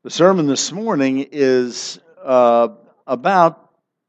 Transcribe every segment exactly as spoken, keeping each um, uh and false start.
The sermon this morning is uh, about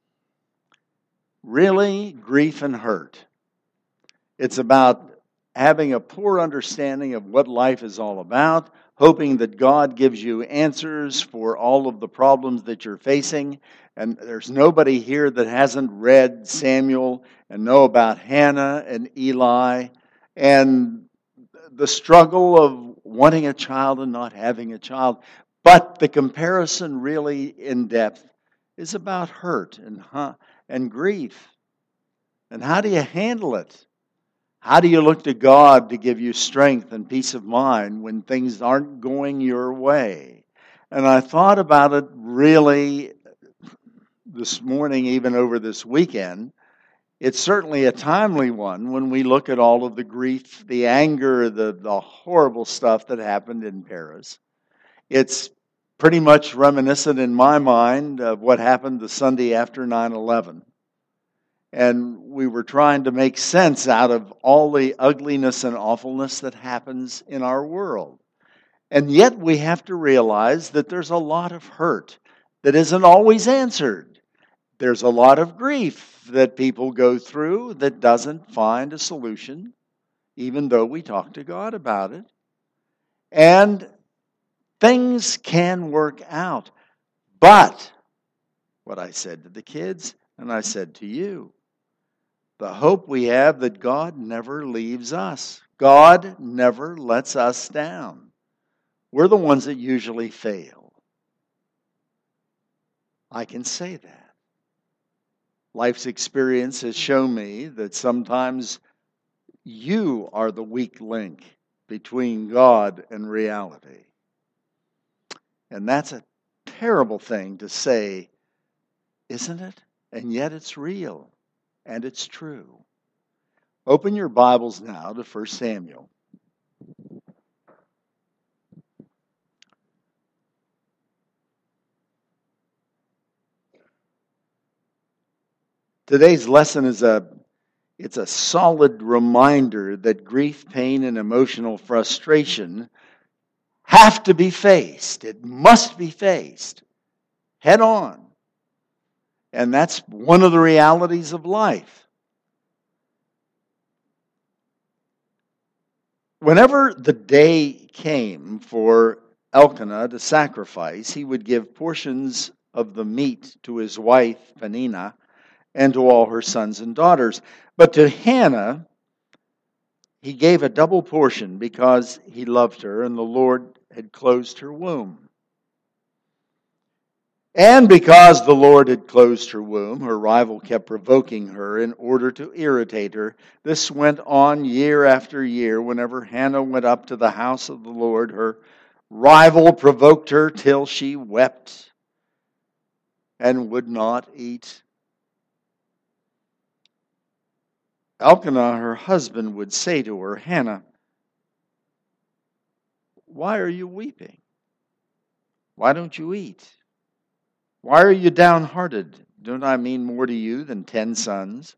really grief and hurt. It's about having a poor understanding of what life is all about, hoping that God gives you answers for all of the problems that you're facing. And there's nobody here that hasn't read Samuel and know about Hannah and Eli and the struggle of wanting a child and not having a child. But the comparison really in depth is about hurt and huh, and grief. And how do you handle it? How do you look to God to give you strength and peace of mind when things aren't going your way? And I thought about it really this morning, even over this weekend. It's certainly a timely one when we look at all of the grief, the anger, the, the horrible stuff that happened in Paris. It's pretty much reminiscent in my mind of what happened the Sunday after nine eleven. And we were trying to make sense out of all the ugliness and awfulness that happens in our world. And yet we have to realize that there's a lot of hurt that isn't always answered. There's a lot of grief that people go through that doesn't find a solution, even though we talk to God about it. And things can work out. But what I said to the kids, and I said to you, the hope we have that God never leaves us. God never lets us down. We're the ones that usually fail. I can say that. Life's experience has shown me that sometimes you are the weak link between God and reality. And that's a terrible thing to say, isn't it? And yet it's real, and it's true. Open your Bibles now to First Samuel. Today's lesson is a it's a solid reminder that grief, pain, and emotional frustration have to be faced. It must be faced head on. And that's one of the realities of life. Whenever the day came for Elkanah to sacrifice, he would give portions of the meat to his wife, Peninnah, and to all her sons and daughters. But to Hannah, he gave a double portion because he loved her and the Lord had closed her womb. And because the Lord had closed her womb, her rival kept provoking her in order to irritate her. This went on year after year. Whenever Hannah went up to the house of the Lord, her rival provoked her till she wept and would not eat. Elkanah, her husband, would say to her, Hannah, why are you weeping? Why don't you eat? Why are you downhearted? Don't I mean more to you than ten sons?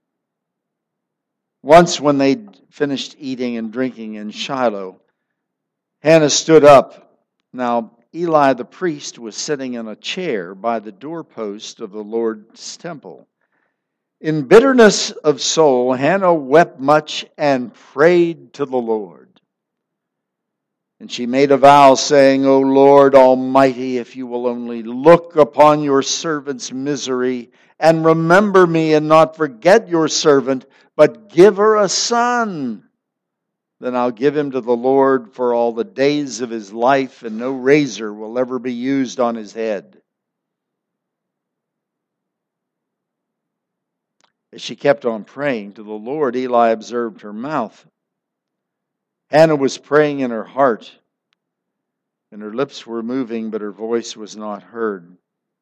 Once when they'd finished eating and drinking in Shiloh, Hannah stood up. Now, Eli the priest was sitting in a chair by the doorpost of the Lord's temple. In bitterness of soul, Hannah wept much and prayed to the Lord. And she made a vow, saying, O Lord Almighty, if you will only look upon your servant's misery and remember me and not forget your servant, but give her a son, then I'll give him to the Lord for all the days of his life, and no razor will ever be used on his head. As she kept on praying to the Lord, Eli observed her mouth. Hannah was praying in her heart, and her lips were moving, but her voice was not heard.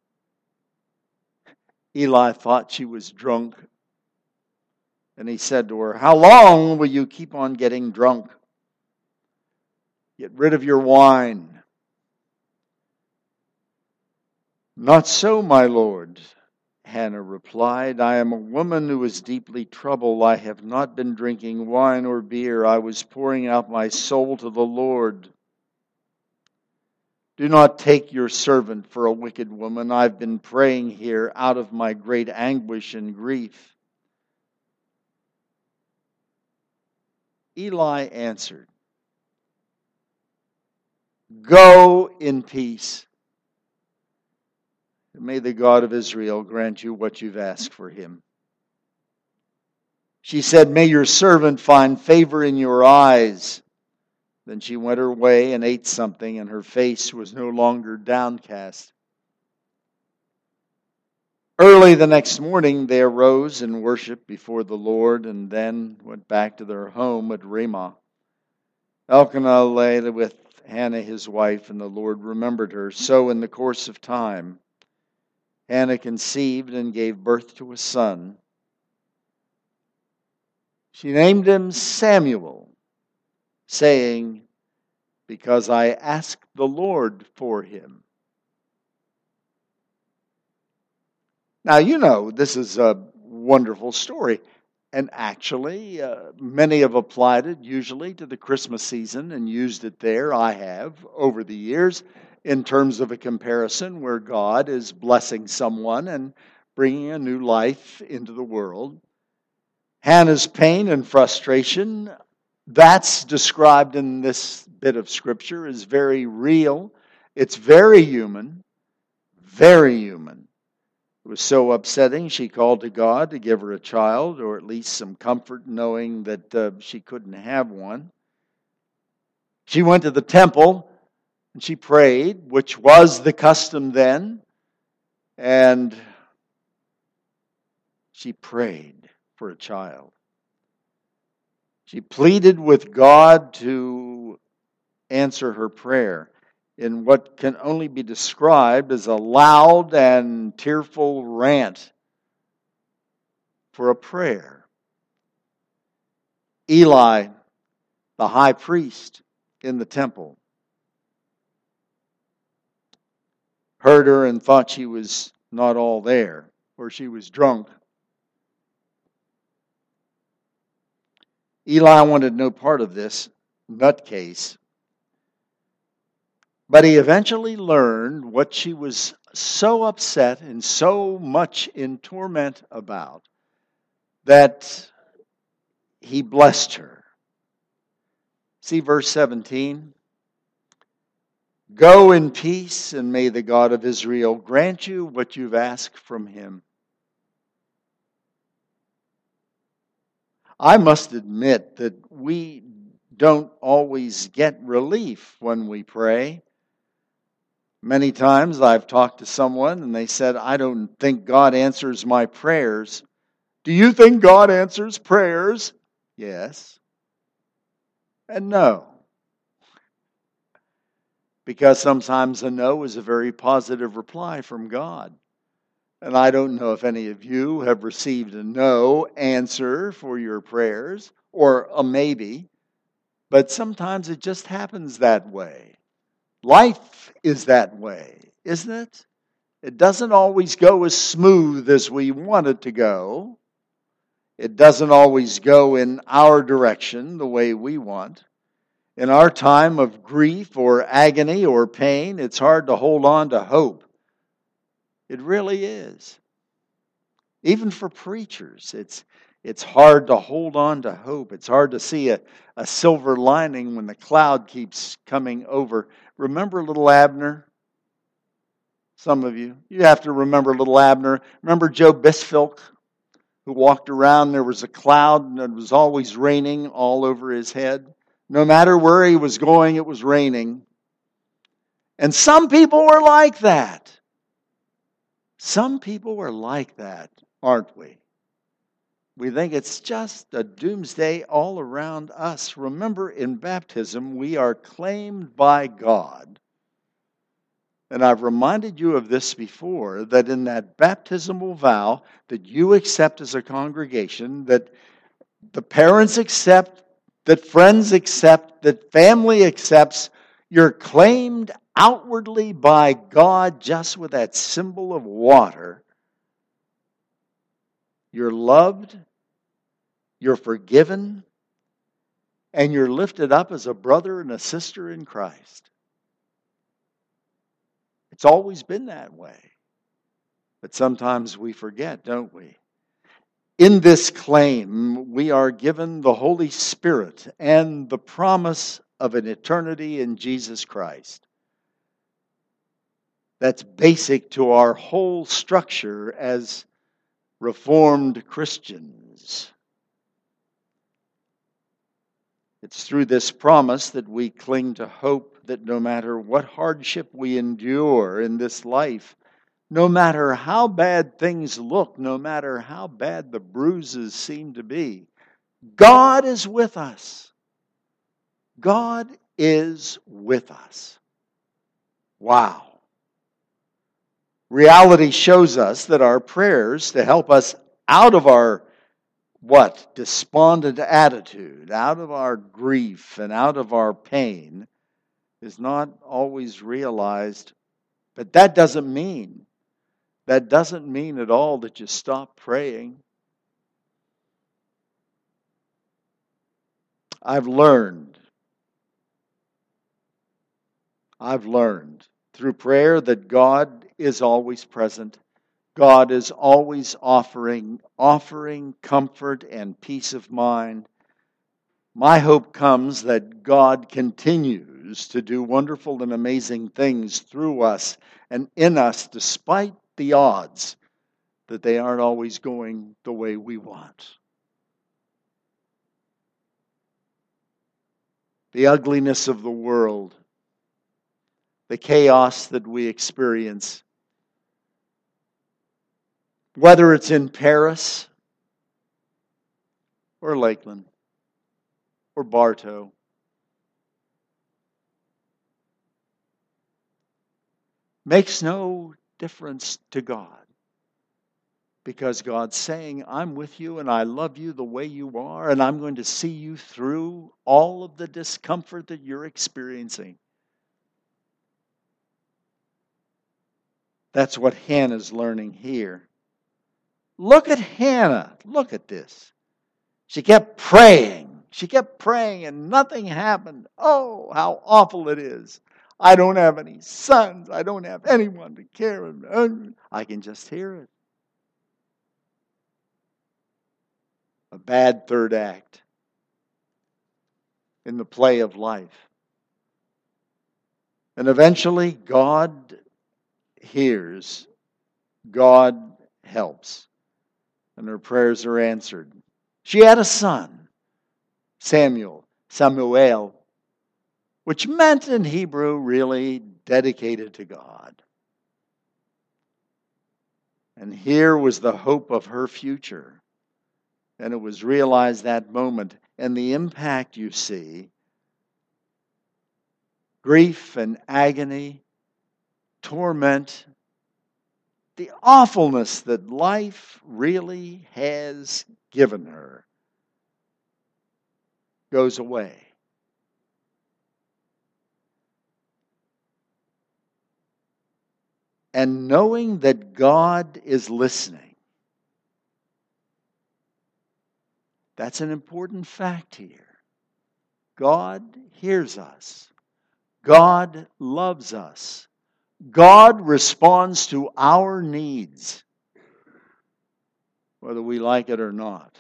Eli thought she was drunk, and he said to her, How long will you keep on getting drunk? Get rid of your wine. Not so, my lord, Hannah replied, I am a woman who is deeply troubled. I have not been drinking wine or beer. I was pouring out my soul to the Lord. Do not take your servant for a wicked woman. I've been praying here out of my great anguish and grief. Eli answered, Go in peace. May the God of Israel grant you what you've asked for him. She said, May your servant find favor in your eyes. Then she went her way and ate something, and her face was no longer downcast. Early the next morning they arose and worshipped before the Lord, and then went back to their home at Ramah. Elkanah lay with Hannah his wife, and the Lord remembered her. So in the course of time, Hannah conceived and gave birth to a son. She named him Samuel, saying, Because I asked the Lord for him. Now, you know, this is a wonderful story. And actually, uh, many have applied it usually to the Christmas season and used it there. I have over the years in terms of a comparison where God is blessing someone and bringing a new life into the world. Hannah's pain and frustration, that's described in this bit of Scripture, is very real. It's very human, very human. It was so upsetting, she called to God to give her a child, or at least some comfort knowing that uh, she couldn't have one. She went to the temple and she prayed, which was the custom then, and she prayed for a child. She pleaded with God to answer her prayer in what can only be described as a loud and tearful rant for a prayer. Eli, the high priest in the temple, heard her and thought she was not all there, or she was drunk. Eli wanted no part of this nutcase. But he eventually learned what she was so upset and so much in torment about that he blessed her. See verse seventeen. Go in peace, and may the God of Israel grant you what you've asked from him. I must admit that we don't always get relief when we pray. Many times I've talked to someone and they said, I don't think God answers my prayers. Do you think God answers prayers? Yes. And no. Because sometimes a no is a very positive reply from God. And I don't know if any of you have received a no answer for your prayers, or a maybe, but sometimes it just happens that way. Life is that way, isn't it? It doesn't always go as smooth as we want it to go. It doesn't always go in our direction the way we want. In our time of grief or agony or pain, it's hard to hold on to hope. It really is. Even for preachers, it's it's hard to hold on to hope. It's hard to see a, a silver lining when the cloud keeps coming over. Remember little Abner? Some of you. You have to remember little Abner. Remember Joe Bisfilk, who walked around, there was a cloud and it was always raining all over his head. No matter where he was going, it was raining. And some people were like that. Some people are like that, aren't we? We think it's just a doomsday all around us. Remember, in baptism, we are claimed by God. And I've reminded you of this before, that in that baptismal vow that you accept as a congregation, that the parents accept, that friends accept, that family accepts, you're claimed outwardly by God just with that symbol of water. You're loved, you're forgiven, and you're lifted up as a brother and a sister in Christ. It's always been that way. But sometimes we forget, don't we? In this claim, we are given the Holy Spirit and the promise of an eternity in Jesus Christ. That's basic to our whole structure as Reformed Christians. It's through this promise that we cling to hope that no matter what hardship we endure in this life, no matter how bad things look, no matter how bad the bruises seem to be, God is with us. God is with us. Wow. Reality shows us that our prayers to help us out of our, what, despondent attitude, out of our grief and out of our pain is not always realized. But that doesn't mean, that doesn't mean at all that you stop praying. I've learned, I've learned through prayer that God is always present. God is always offering, offering comfort and peace of mind. My hope comes that God continues to do wonderful and amazing things through us and in us, despite the odds that they aren't always going the way we want. The ugliness of the world, the chaos that we experience, whether it's in Paris or Lakeland or Bartow, makes no difference to God. Because God's saying, I'm with you and I love you the way you are, and I'm going to see you through all of the discomfort that you're experiencing. That's what Hannah's learning here. Look at Hannah. Look at this. She kept praying. She kept praying and nothing happened. Oh, how awful it is. I don't have any sons. I don't have anyone to care of. I can just hear it. A bad third act in the play of life. And eventually, God hears. God helps. And her prayers are answered. She had a son, Samuel, Samuel, which meant in Hebrew really dedicated to God. And here was the hope of her future. And it was realized that moment. And the impact you see, grief and agony, torment, the awfulness that life really has given her goes away. And knowing that God is listening, that's an important fact here. God hears us. God loves us. God responds to our needs, whether we like it or not.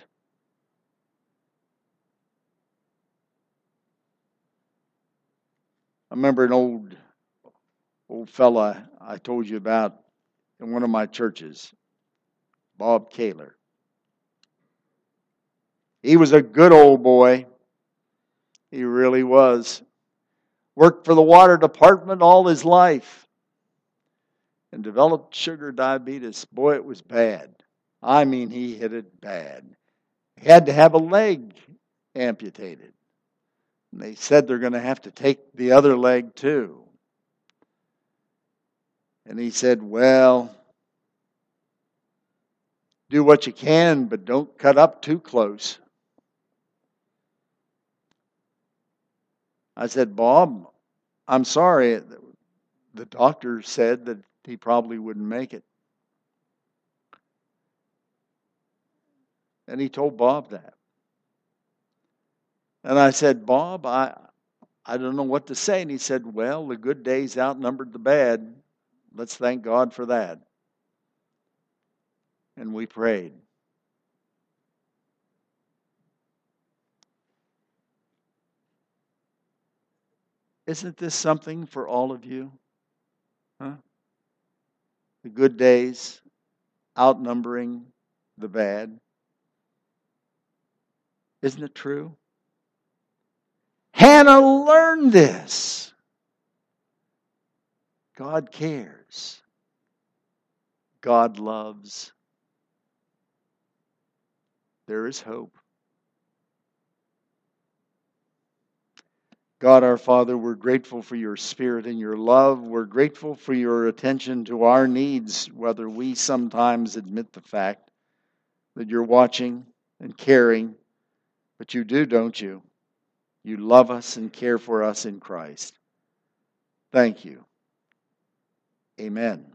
I remember an old, old fella I told you about in one of my churches, Bob Kaler. He was a good old boy. He really was. Worked for the water department all his life. And developed sugar diabetes. Boy, it was bad. I mean, he hit it bad. He had to have a leg amputated. And they said they're going to have to take the other leg too. And he said, well, do what you can, but don't cut up too close. I said, Bob, I'm sorry. The doctor said that he probably wouldn't make it. And he told Bob that. And I said, Bob, I, I don't know what to say. And he said, well, the good days outnumbered the bad. Let's thank God for that. And we prayed. Isn't this something for all of you? Huh? The good days outnumbering the bad. Isn't it true? Hannah learned this. God cares. God loves. There is hope. God our Father, we're grateful for your Spirit and your love. We're grateful for your attention to our needs, whether we sometimes admit the fact that you're watching and caring. But you do, don't you? You love us and care for us in Christ. Thank you. Amen.